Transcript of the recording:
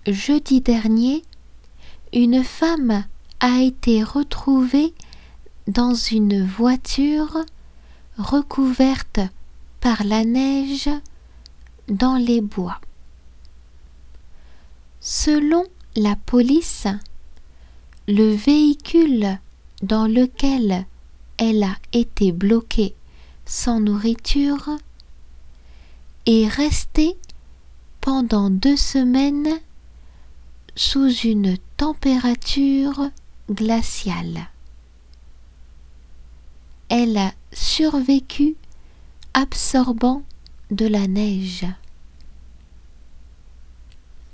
jeudi dernier, une femme a été retrouvée dans une voiture recouverte par la neige dans les bois. Selon la police, le véhicule dans lequel elle a été bloquée sans nourriture est resté pendant 2 semaines sous une température glaciale. Elle a survécu absorbant de la neige.